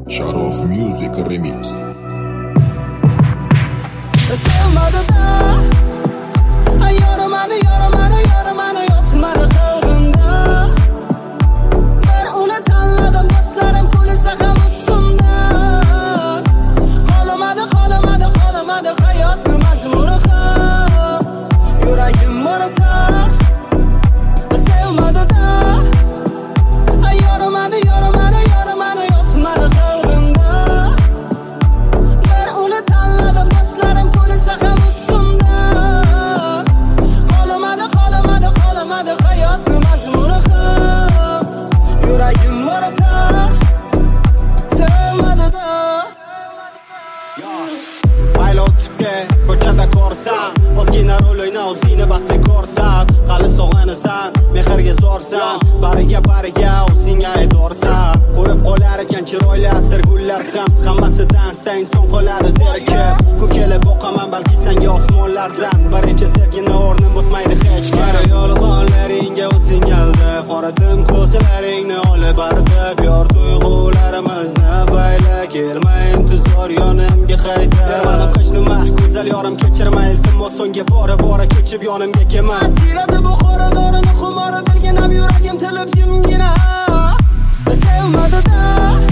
Sharof Music Remix. Sevmadi-da yoramani yotmadi qalbimda. Bir uni tanladim, do'stlarim kulsa ham ustimda. Qolmadi hayotning mazmuni ham. Yuragim mo'ratar. Sevmadi-da yoramani yotmadi qalbimda. Bir uni tanladim, do'stlarim kulsa ham ustimda. Qolmadi hayotning mazmuni ham. Yuragim mo'ratar. Sevmadi-da. Ayla o'tibga ko'chada ko'rsam, ozgina rol o'yna, o'zingni baxtli ko'rsam. Hali sog'anasan, mehrga zorsan, bariga o'zingga aydorsan. Qo'yib qo'lar ekan chiroyli attir gullar ham, hammasidan stang so'ng qo'lari zerikib. Ku kelib boqaman balki senga osmonlardan. Birinchi sevgini o'rnin bosmaydi hech kim. Qara yolg'onlaringga o'zing alda, qoradim ko'zlaringni olib ardib. Yor tuyg'ularimizni fayla, kelma intizor yonimga qayta. Bermadim hech nima, go'zal yorim kechirma, iltimos so'ngga bora kechib yonimga kelma. Asirati buxoro dorini xumori dilginam, yuragim tilib jimgina. Sevmadi-da